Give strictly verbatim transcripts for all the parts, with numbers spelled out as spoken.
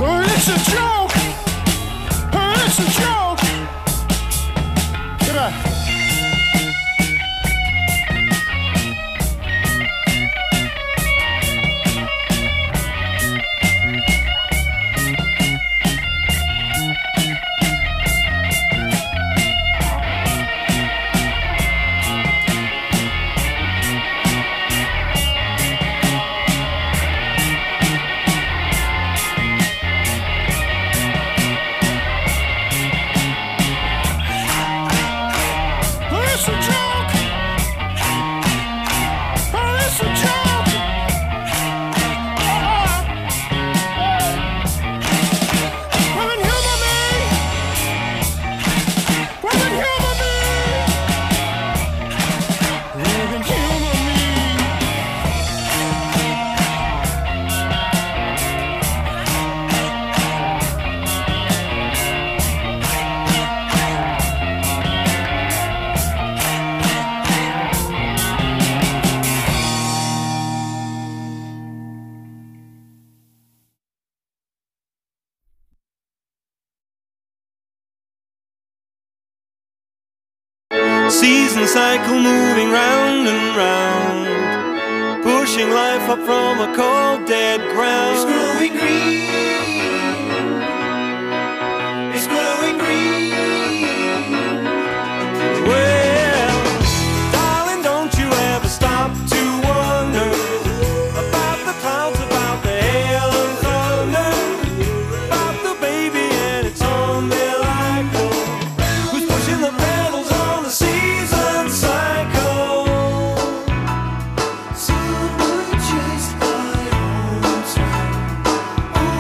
Oh, it's a joke. Oh, it's a joke. Get up. It's a joke. Oh, it's a joke. Women humor me. Women humor me. Women humor me. Season cycle moving round and round, pushing life up from a cold dead ground. It's growing green. It's growing green. Well, darling, don't you ever stop to wonder about the clouds, about the hail and thunder, about the baby and its umbilical, who's pushing the pedals on the season cycle. Someone chased by old time.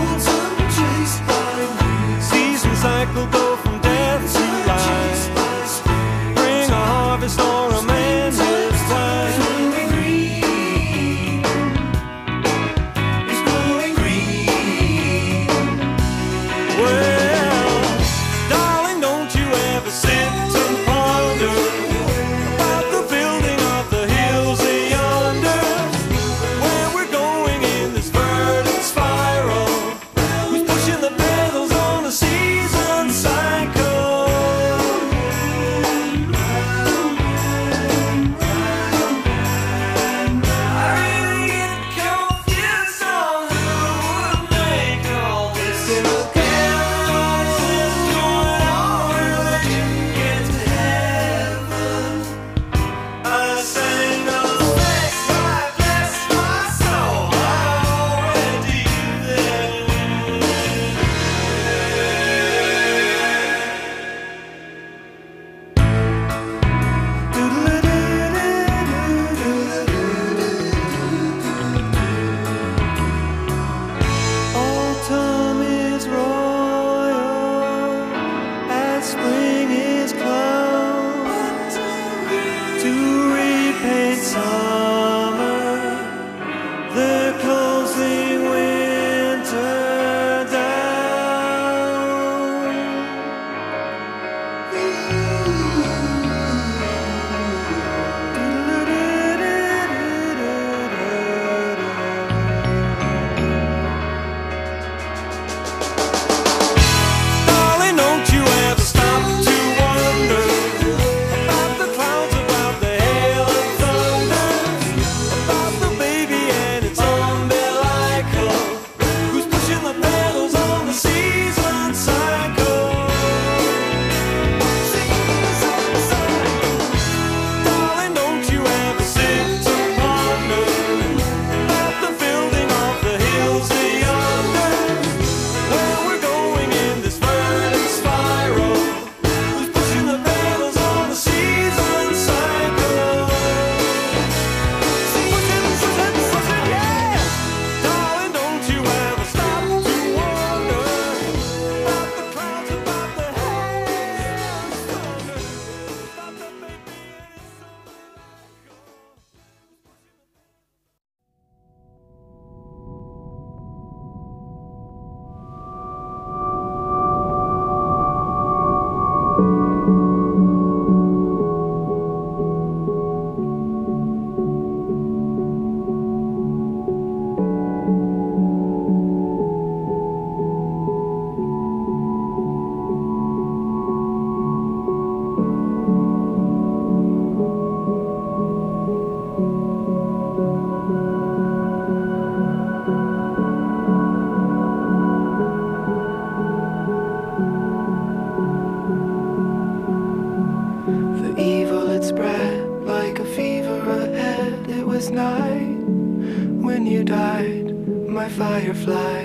last night when you died, my firefly.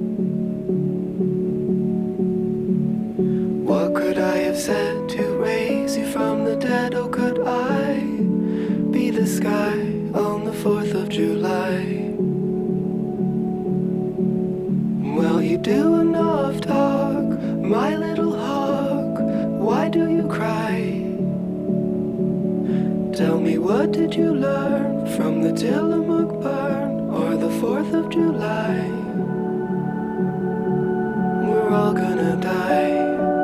What could I have said to raise you from the dead? Oh, could I be the sky on the fourth of July? Well, you do enough talk, my little hawk. Why do you cry? Tell me, what did you learn from the Tillamook burn or the fourth of July? We're all gonna die.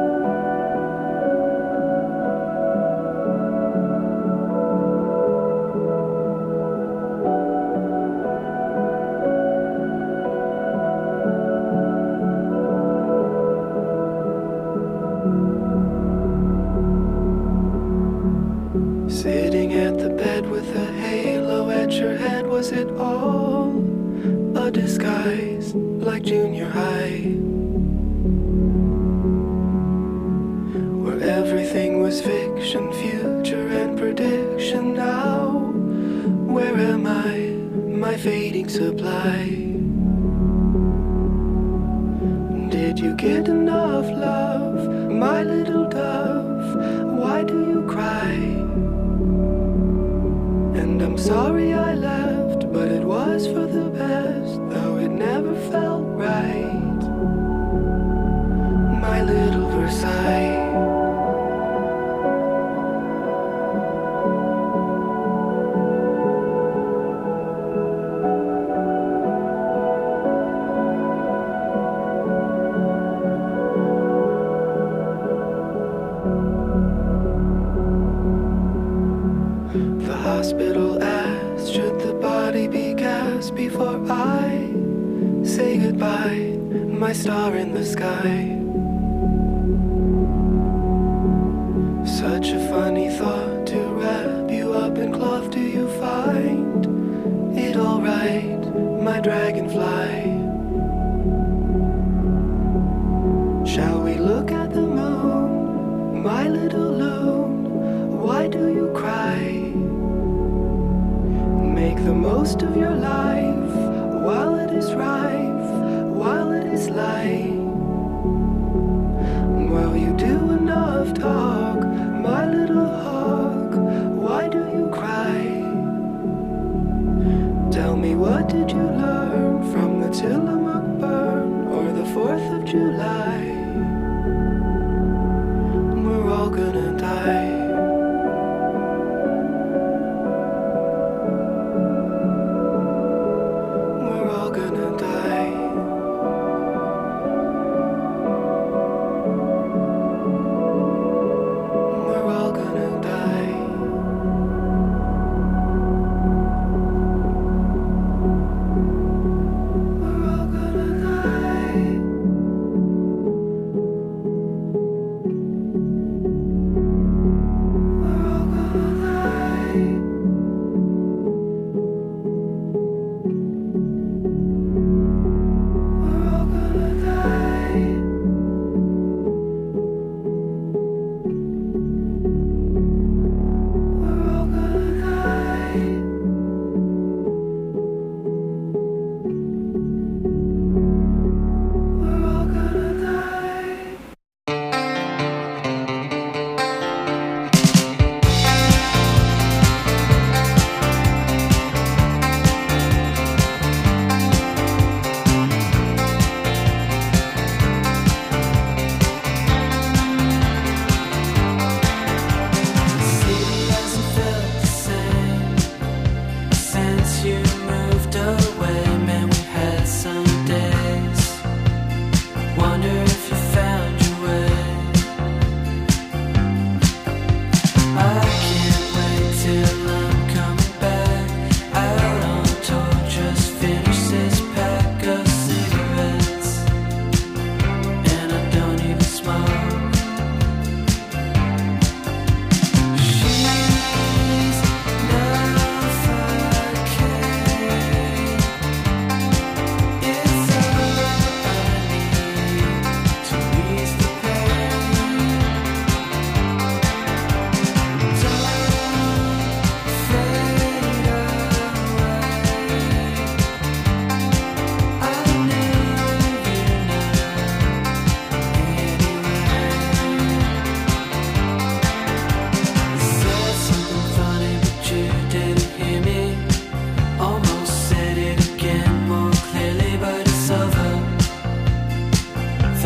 Sitting at the bed with a halo at your head, was it all a disguise like junior high? Where everything was fiction, future and prediction. Now, where am I, my fading supply? Did you get enough love, my little dove? Why do you cry? And I'm sorry I left, but it was for the best, though it never felt right. My little Versailles. The hospital asked, should the body be gassed before I say goodbye, my star in the sky? Such a funny thought to wrap you up in cloth. Do you find it alright, my dragonfly? Shall we look at the moon, my little loon? Why do you cry? Make the most of your life while it is rife, while it is light. Well, you do enough talk, my little hawk. Why do you cry? Tell me, what did you learn from the Tillamook burn or the fourth of July? We're all gonna die.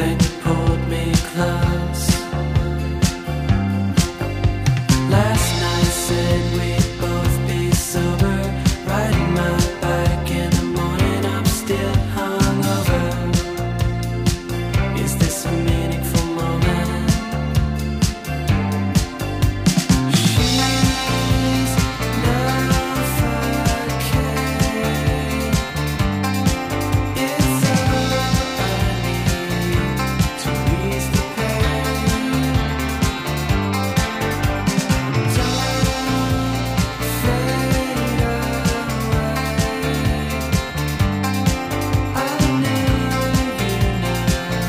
Then you pulled me close. Last night said we'd both be sober. Riding my bike in the morning, I'm still hungover. Is this a meaningful moment? She's not fucking. It's all I need to ease the pain. Don't fade away. I knew you now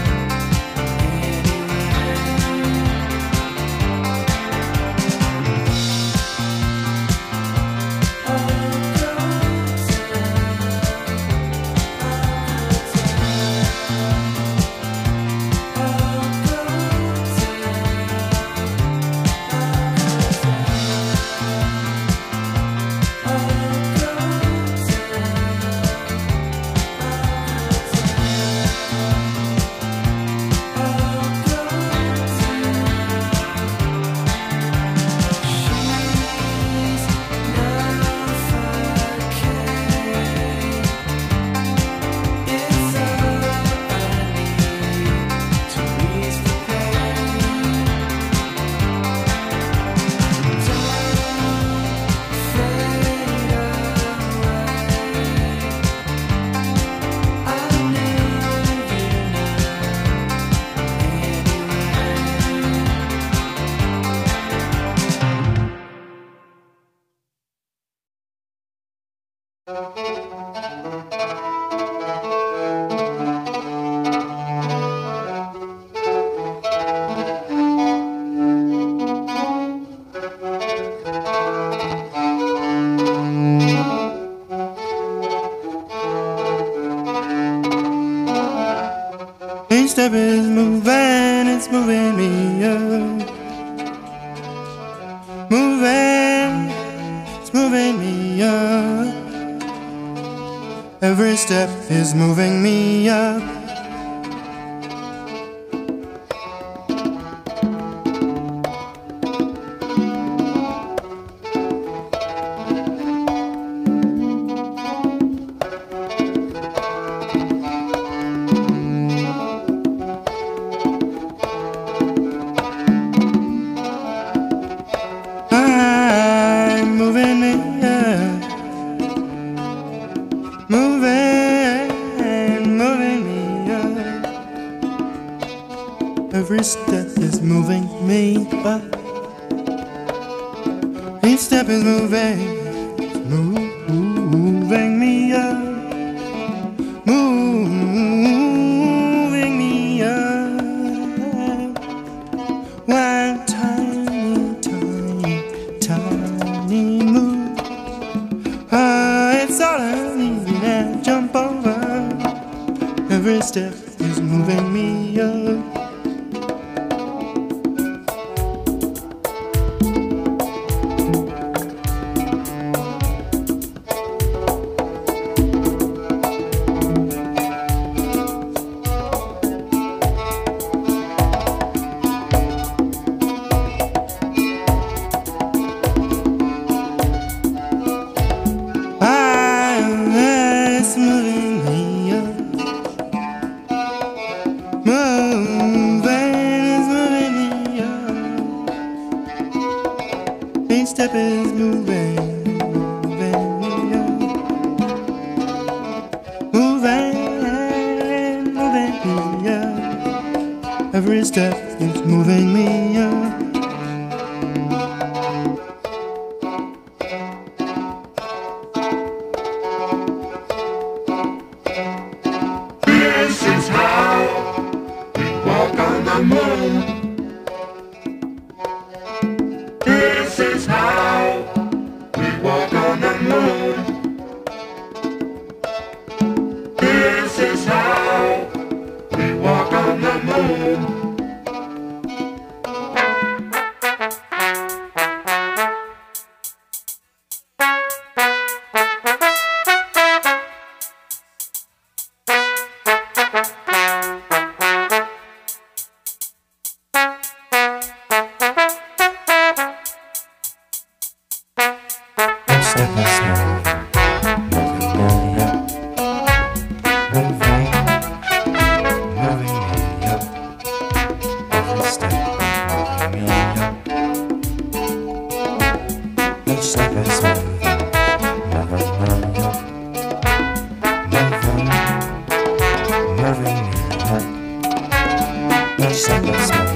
Each step is moving, it's moving me up. Moving, it's moving me up. Every step is moving me up. I'm moving me up. Moving, moving me up. Every step is moving me up. Each step is moving, moving me up. Moving me up. One tiny, tiny, tiny move. Ah, it's all I need to jump over. Every step is moving me up. It's moving me up. Moving, it's moving me up. Each step is moving, moving me up. Moving, moving me up. Every step is moving me up. This is how we walk on the moon. This is how we walk on the moon. This is how we walk on the moon. Each step is moving,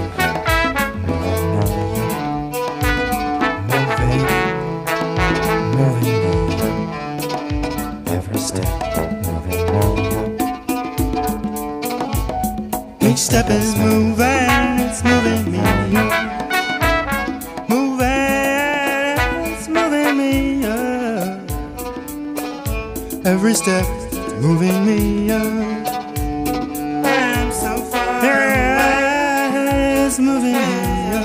moving me. Every step moving me. Each step is moving, it's moving me. Moving, it's moving me. Uh. Every step is moving me. Uh. I'm so far away. It's moving me. Uh.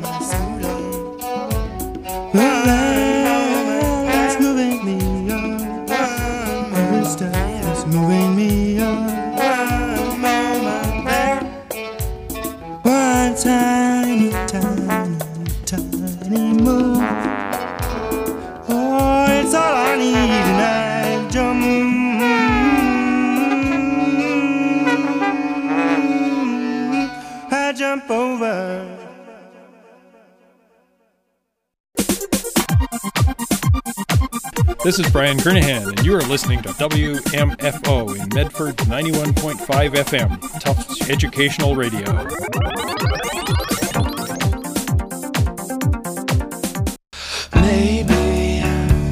It's moving me. Uh. Every step is moving me. Uh. One tiny, tiny, tiny move. Oh, it's all I need, and I jump. I jump over. This is Brian Kernahan, and you are listening to W M F O in Medford ninety-one point five F M, Tufts Educational Radio. Maybe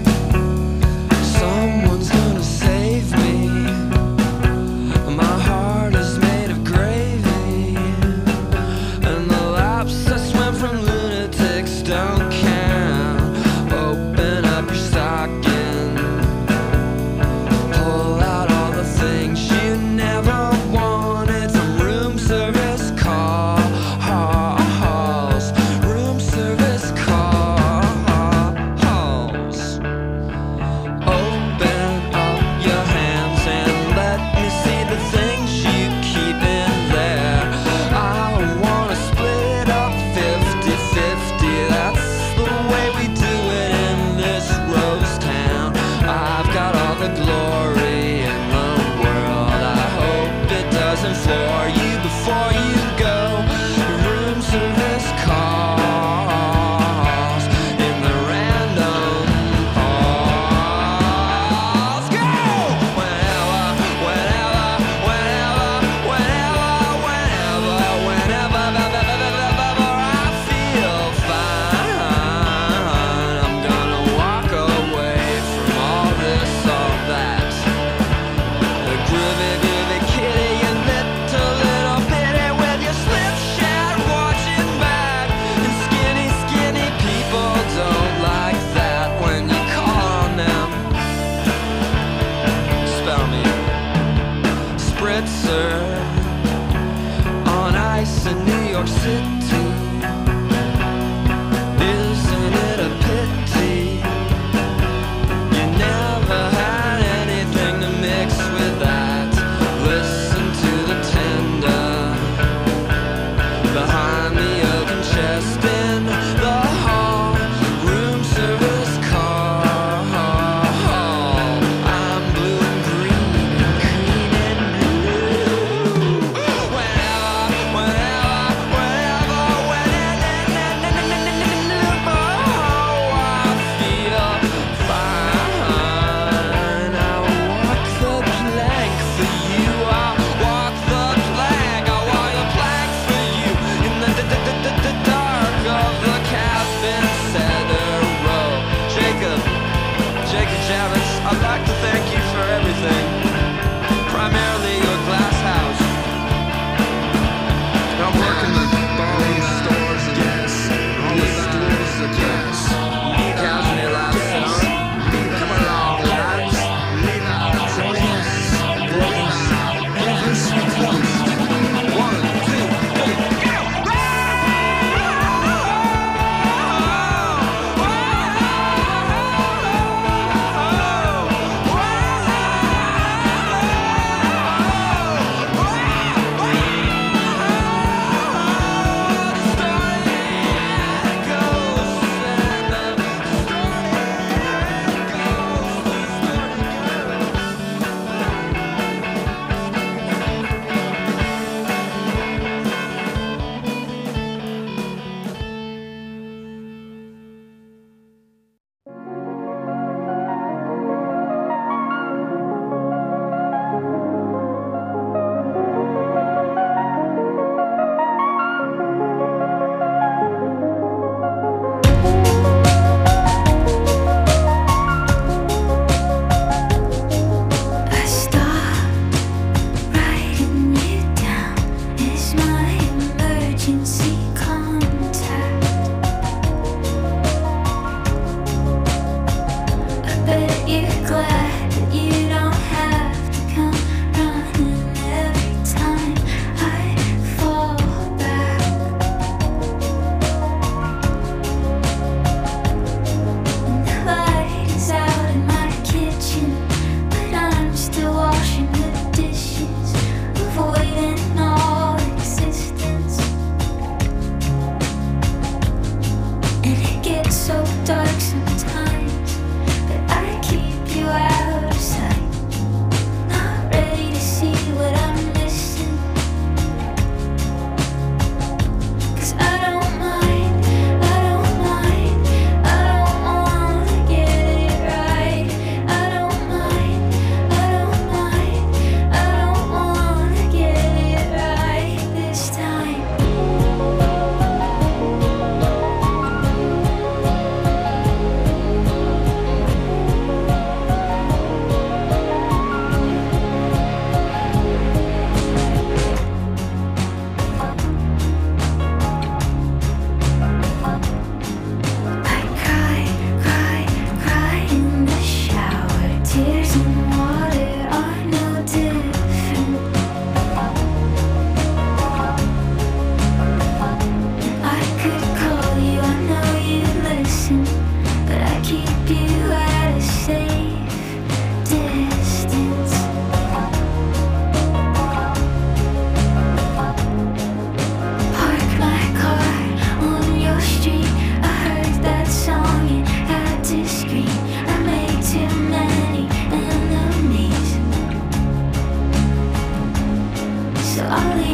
someone's gonna save me. My heart is made of gravy, and the laps I swim from lunatics don't count. Open up your stocking, pull out all the things you never wanted from room service calls, room service calls. Open up your hands and let me see the things you keep in there. I wanna split up fifty fifty, that's the way we do it in this rose town. I've got all the glory in the world, I hope it doesn't floor you before you go. Room service calls in the random pause. Go! Whenever, whenever, whenever, whenever, whenever, whenever, whenever I feel fine, I'm gonna walk away from all this, all that. The groovy, groovy kitty, you little, little bitty with your slipshod watching back. And skinny, skinny people don't like that when you call on them. Spell me Spritzer on ice in New York City. Isn't it a pity you never had anything to mix with that? Listen to the tender behind the oaken chest in the hall. Room service call. I'm blue and green and green and blue. Whenever, whenever, whenever,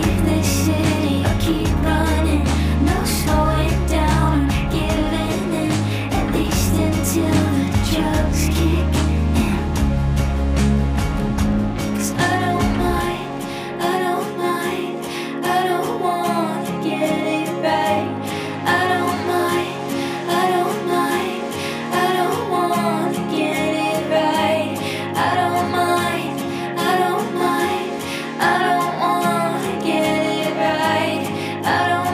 I don't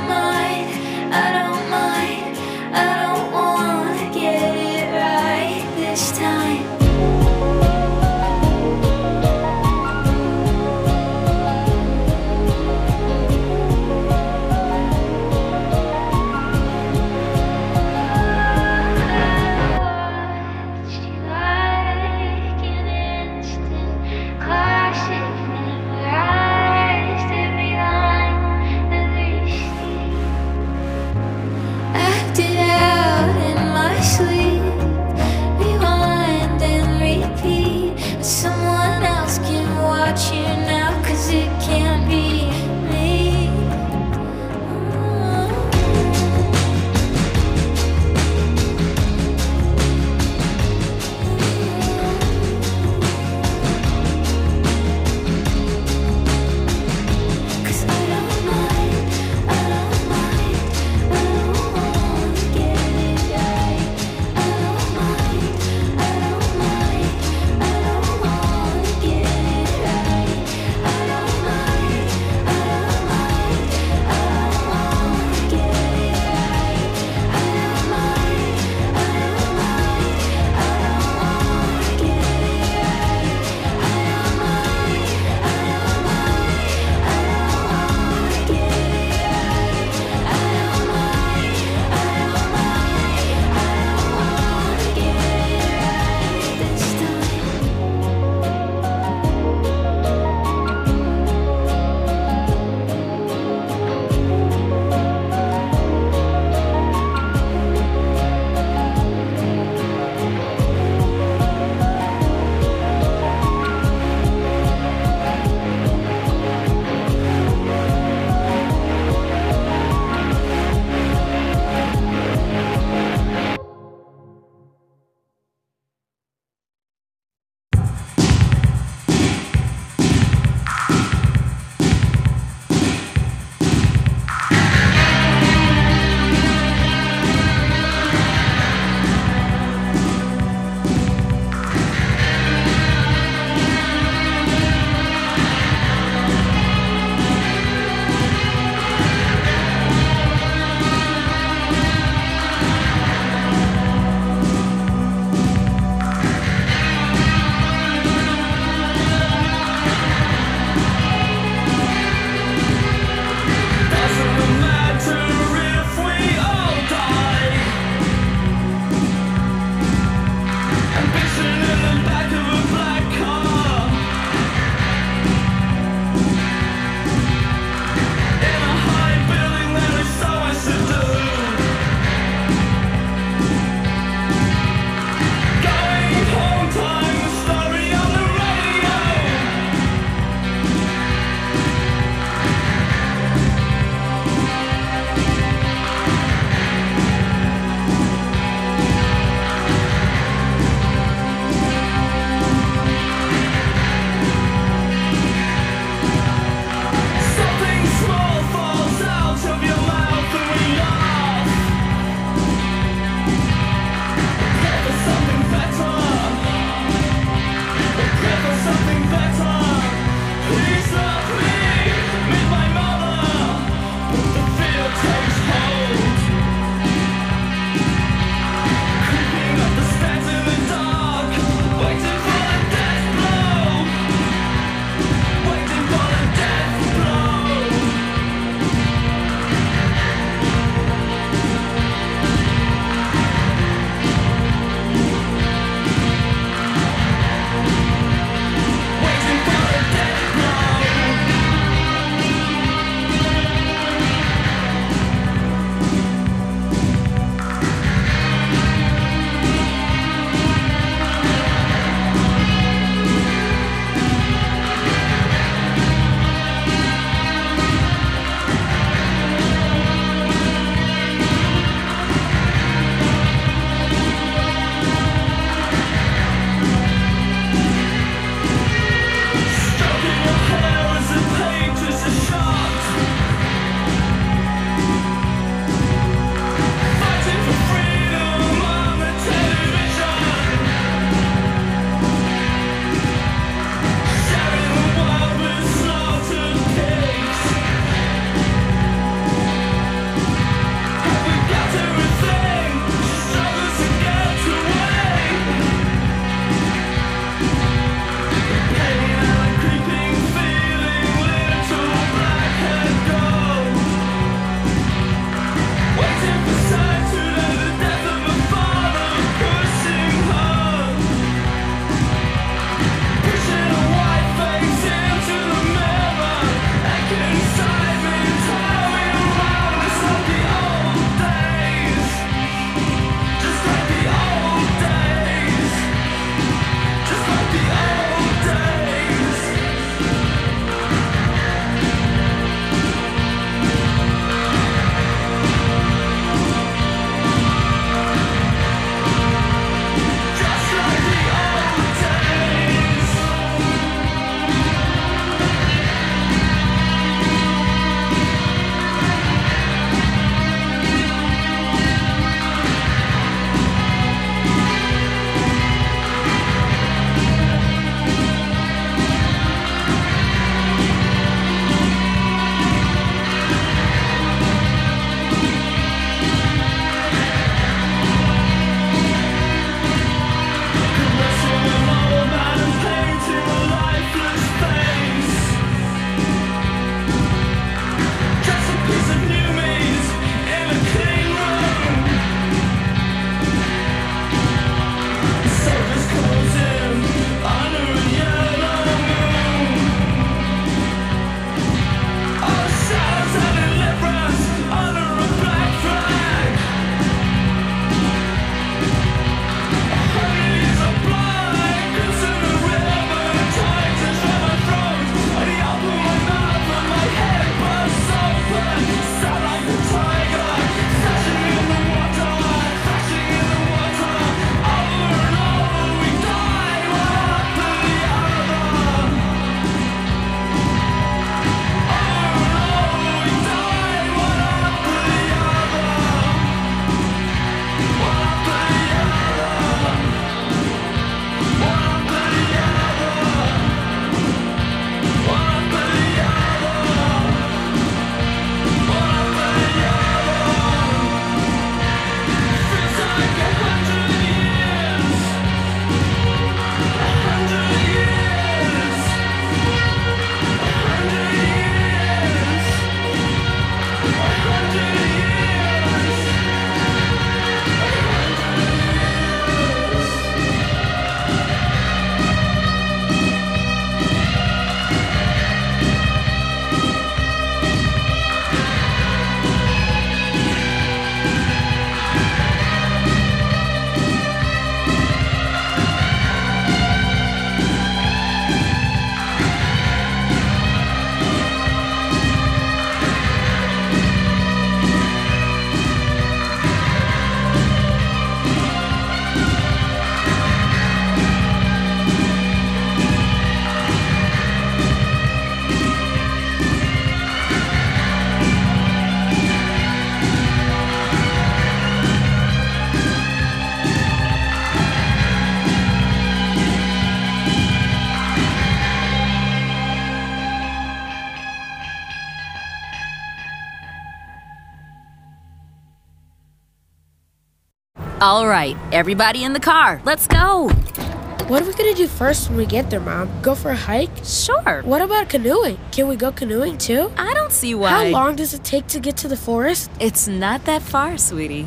All right, everybody in the car, let's go. What are we gonna do first when we get there, Mom? Go for a hike? Sure. What about canoeing? Can we go canoeing too? I don't see why. How long does it take to get to the forest? It's not that far, sweetie.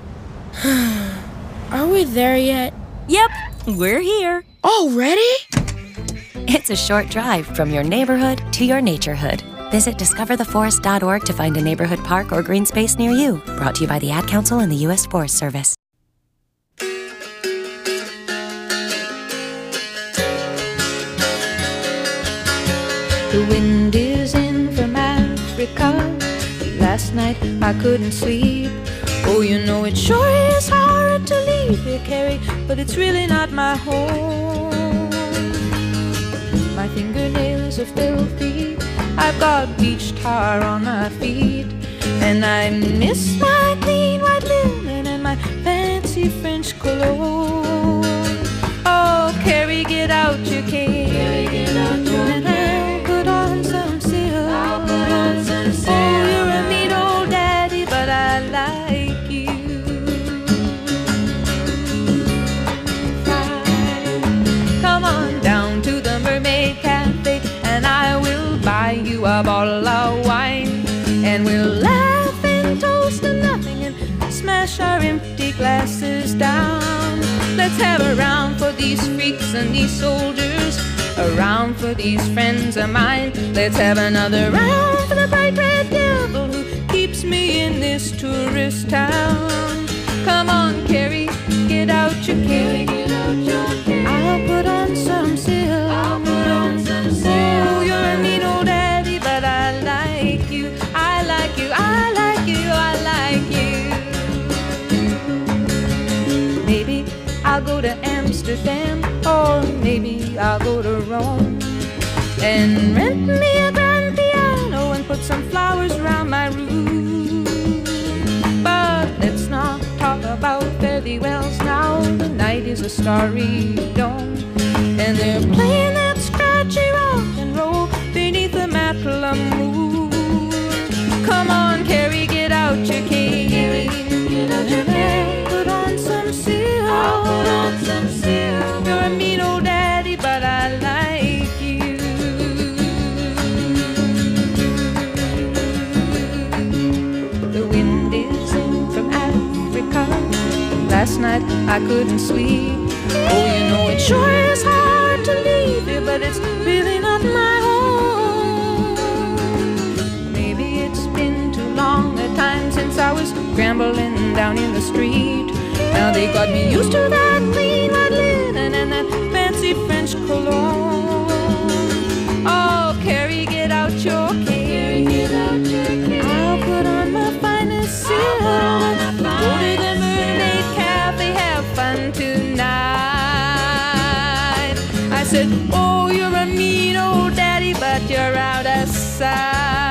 Are we there yet? Yep, we're here. Already? It's a short drive from your neighborhood to your naturehood. Visit discover the forest dot org to find a neighborhood park or green space near you. Brought to you by the Ad Council and the U S Forest Service. The wind is in from Africa. Last night I couldn't sleep. Oh, you know it sure is hard to leave here, Carrie, but it's really not my home. My fingernails are filthy. I've got beach tar on my feet, and I miss my clean white linen and my fancy French cologne. Oh, Carrie, get out your cane. Carrie, get out your cane. I'll put on some silk. I'll put on some silk. Oh, you're a neat old daddy, but I like you. Fine. Come on down to the Mermaid Cafe, and I will buy you a bottle of wine, and we'll laugh and toast to nothing and smash our empty glasses down. Let's have a round for these freaks and these soldiers, a round for these friends of mine. Let's have another round for the bright red devil who keeps me in this tourist town. Come on, Carrie, get out your cane. I'll put on some silk. I'll put on some silk. Oh, you're a neat old daddy, but I like you. I like you. I like you. I like you. Maybe I'll go to Amsterdam, or maybe I'll go to Rome and rent me a grand piano and put some flowers around my room. But let's not talk about fare thee wells now. The night is a starry dome, and they're playing that scratchy rock and roll beneath the Matla moon. Come on, Carrie, get out your cane. Get out your cane. Put on some silk. I'll put on some silk. You're a mean old daddy, but I like you. The wind is in from Africa. Last night I couldn't sleep. Oh, you know it sure is hard to leave here, but it's really not my home. Maybe it's been too long a time since I was scrambling down in the street. Now they got me used to that clean white linen and that fancy French cologne. Oh, Carrie, get out your cane. I'll put on my finest silk. Go to the Mermaid Cafe, have fun tonight. I said, oh, you're a mean old daddy, but you're out of sight.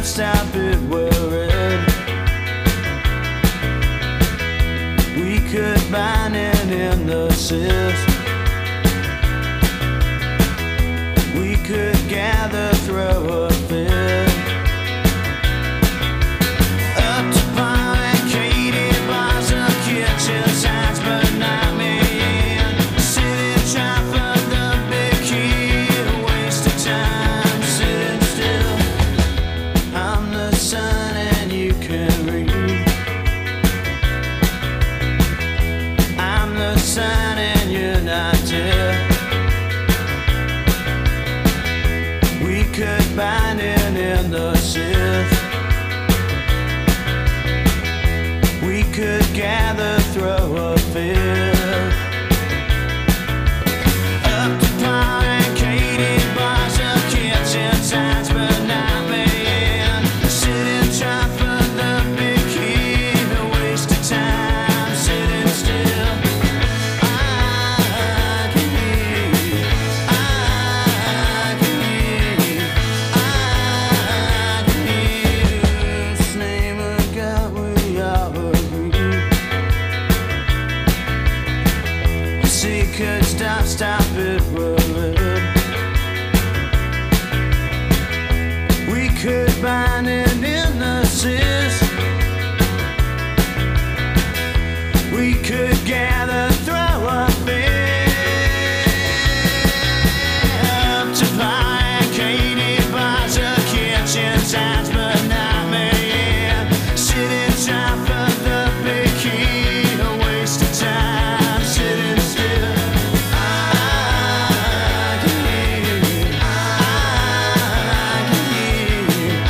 stop it worried. We could bind it in the sis. We could gather, throw a fit. Up to bar and Katie, bars of kitchen signs, but not me. Sitting trying for the big key, a waste of time. Sitting still, I'm the sun and you can read. I'm the sun and you're not dead. We could bind it in the sith. We could gather, throw a fit. Up to par and Katie, bars of kitchen signs, but not me. Sitting trying for the big key, a waste of time. Sitting still, I can hear, I can hear, I can hear. This name of God we all agree. See, could stop, stop it, worried. We could bind it in the sis. We could gather, throw a fit. Up to buy Katie, bars of kitchen signs, but not me. Sitting trying for the big key, a waste of time. Sitting still, I can hear, I can hear,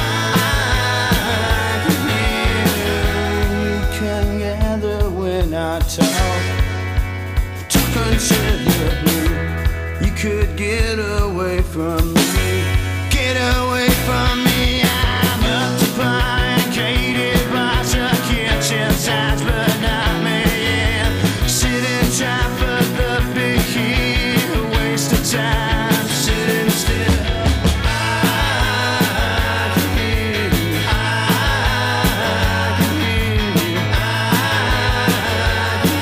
I can hear. You can gather when I talk, talk until you're blue. You could get away from me, get away from me. I'm up to par and Katie, bars of kitchen signs, but not me. Sitting trying for the big key, a waste of time. Sitting still, I can hear, I can hear, I can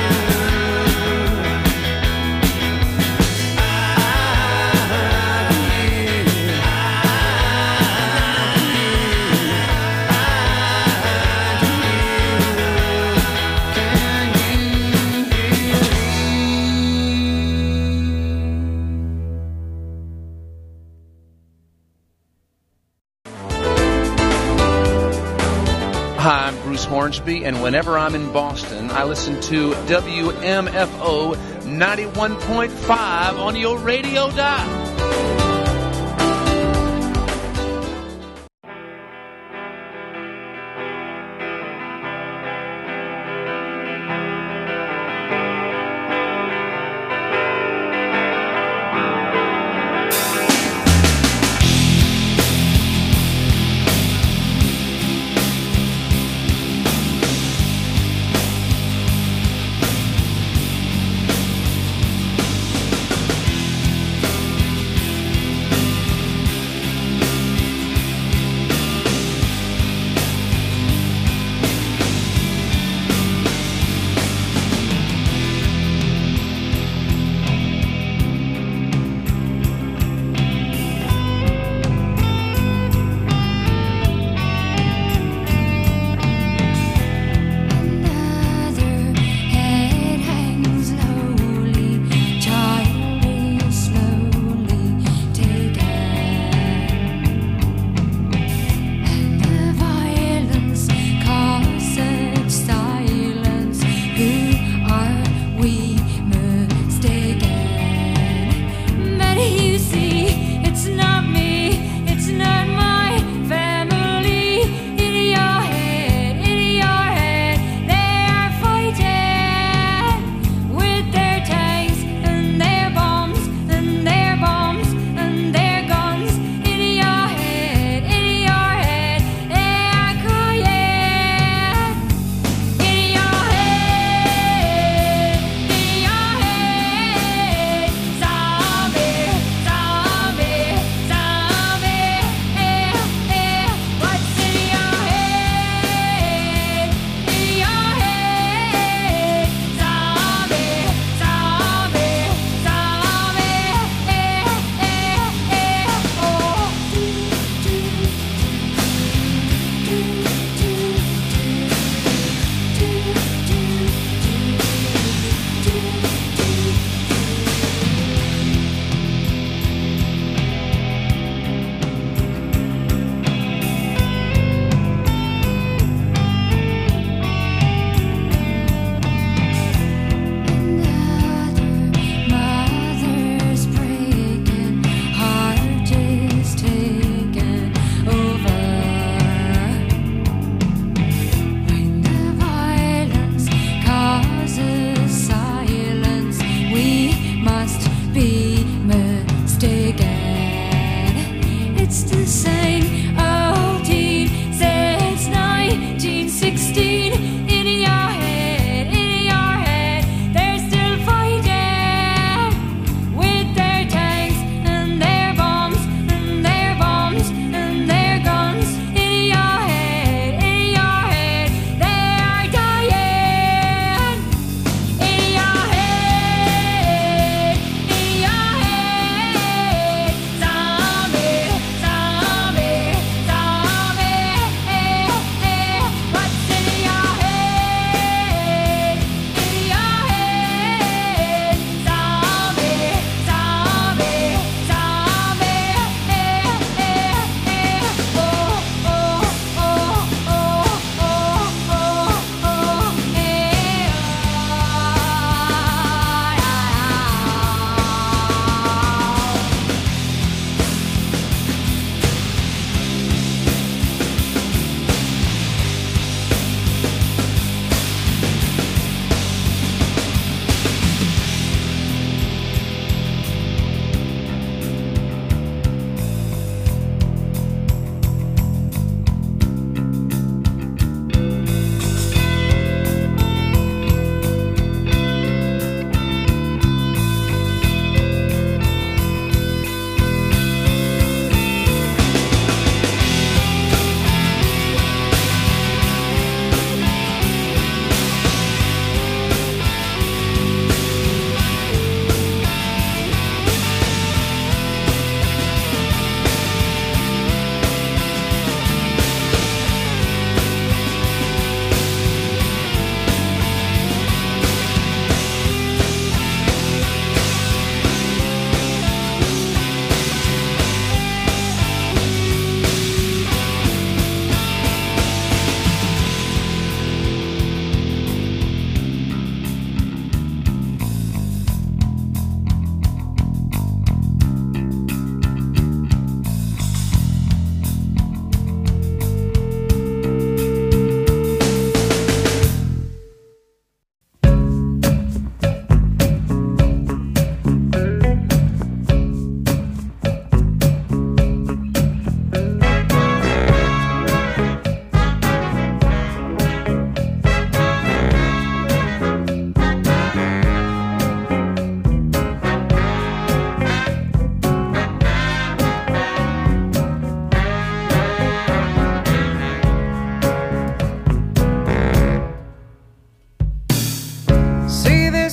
Hi, I'm Bruce Hornsby, and whenever I'm in Boston, I listen to W M F O ninety-one point five on your radio dial.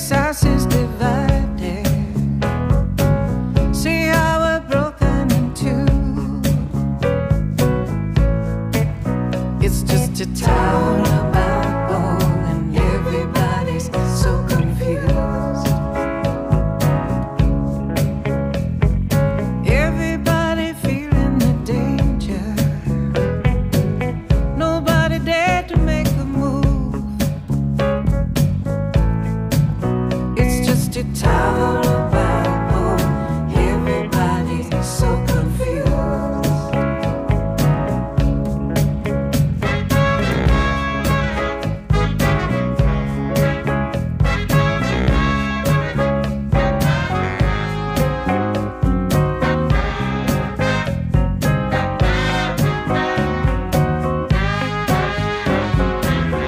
This house is divided. See how we're broken in two. It's just a town about bone, and everybody's so confused. Everybody feeling the danger. Nobody dared to make a move. It's just a town about home. Everybody's so confused.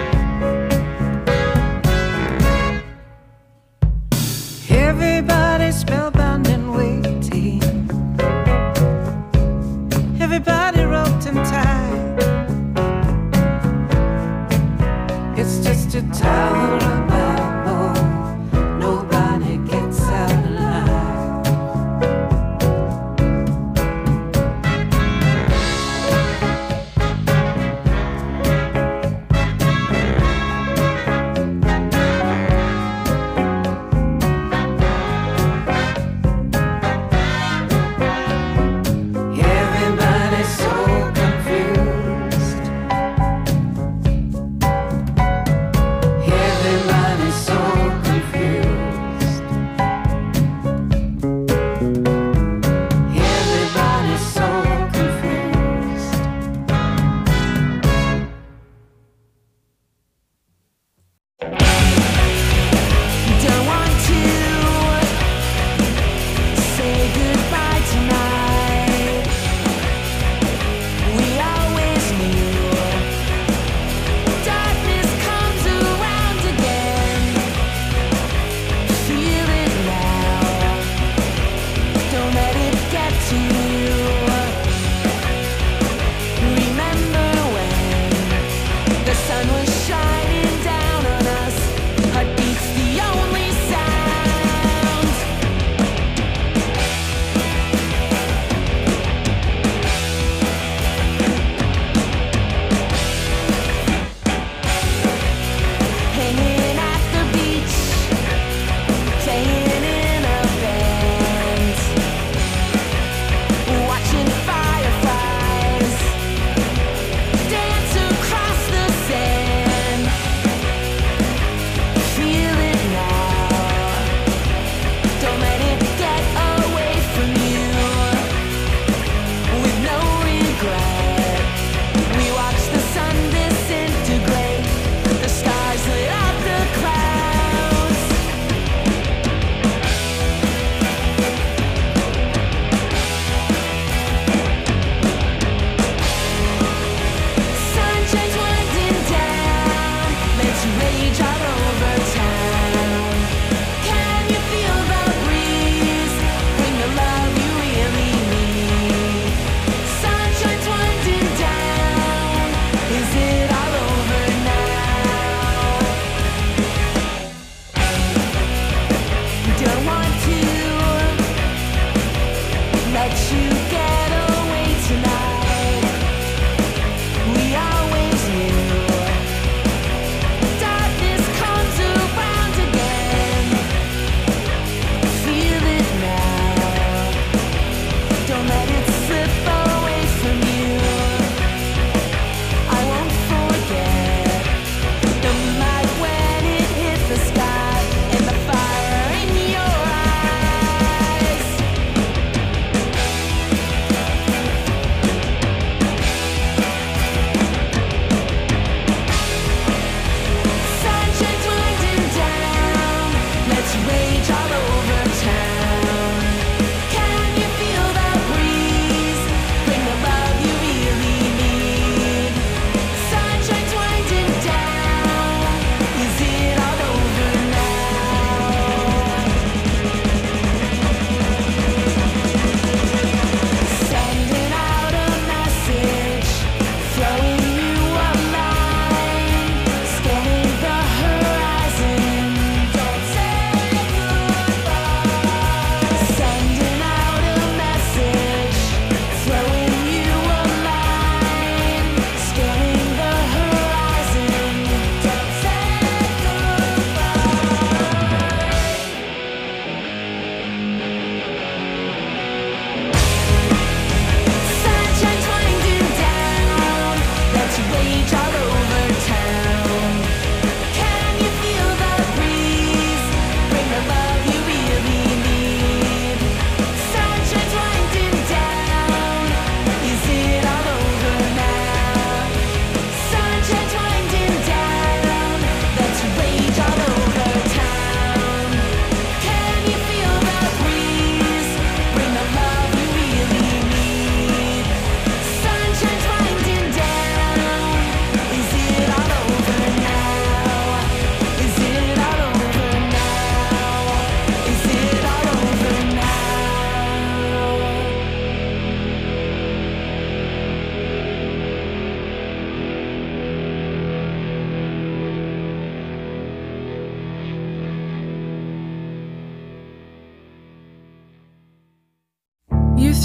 Everybody's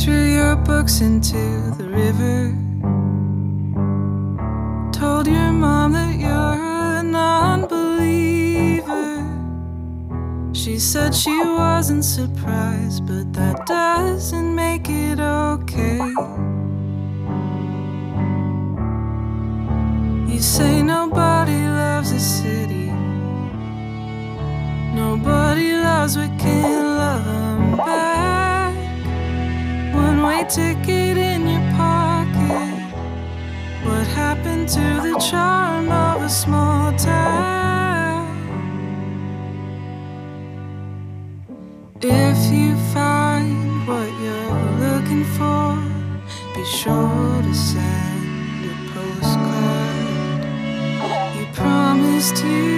threw your books into the river. Told your mom that you're a non-believer. She said she wasn't surprised, but that doesn't make it okay. You say nobody loves a city, nobody loves what can't love 'em back. One-way ticket in your pocket. What happened to the charm of a small town? If you find what you're looking for, be sure to send a postcard. You promised you